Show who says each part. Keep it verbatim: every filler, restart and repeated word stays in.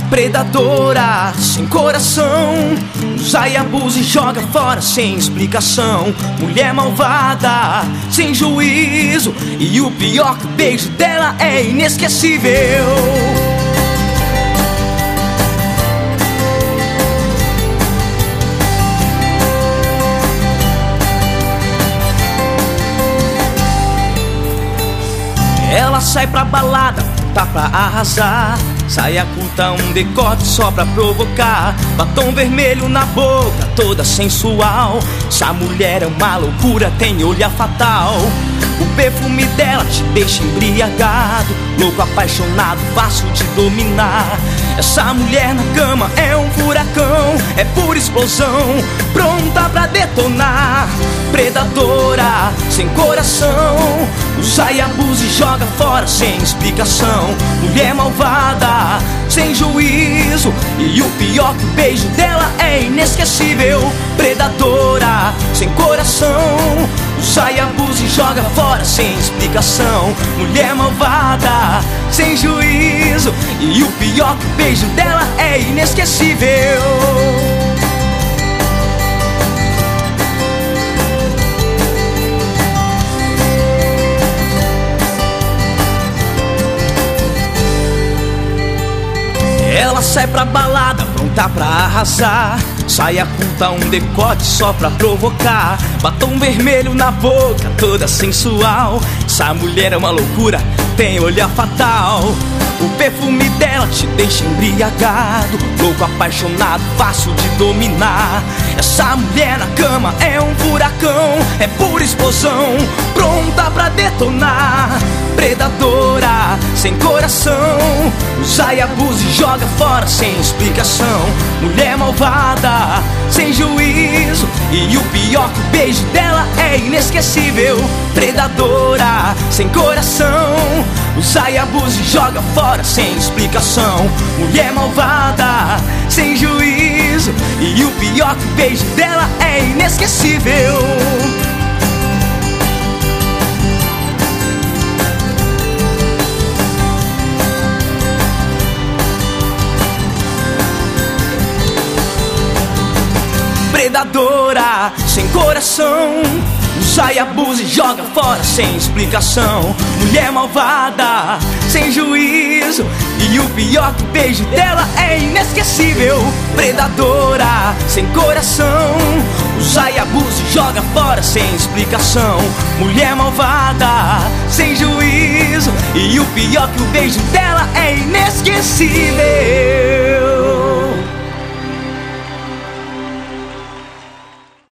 Speaker 1: predadora, sem coração, usa e abusa e joga fora sem explicação. Mulher malvada, sem juízo, e o pior que o beijo dela é inesquecível. Ela sai pra balada, tá pra arrasar, saia curta, um decote só pra provocar, batom vermelho na boca, toda sensual. Essa mulher é uma loucura, tem olhar fatal. O perfume dela te deixa embriagado, louco, apaixonado, fácil de dominar. Essa mulher na cama é um furacão, é pura explosão, pronta pra detonar. Predadora, sem coração, usa e abusa e joga fora sem explicação. Mulher malvada, sem juízo, e o pior que o beijo dela é inesquecível. Predadora, sem coração, usa e abusa e joga fora sem explicação. Mulher malvada, sem juízo, e o pior que o beijo dela é inesquecível. Ela sai pra balada, pronta pra arrasar, saia curta, um decote só pra provocar, batom vermelho na boca, toda sensual. Essa mulher é uma loucura, tem olhar fatal. O perfume dela te deixa embriagado, louco, apaixonado, fácil de dominar. Essa mulher na cama é um furacão, é pura explosão, pronta pra detonar. Predadora, sem coração, usa e abusa e joga fora sem explicação. Mulher malvada, sem juízo, e o pior que o beijo dela é inesquecível. Predadora, sem coração, usa e abusa e joga fora sem explicação. Mulher malvada, sem juízo, e o pior que o beijo dela é inesquecível. Predadora, sem coração, usa e abusa e joga fora sem explicação. Mulher malvada, sem juízo, e o pior que o beijo dela é inesquecível. Predadora, sem coração, usa e abusa e joga fora sem explicação. Mulher malvada, sem juízo, e o pior que o beijo dela é inesquecível.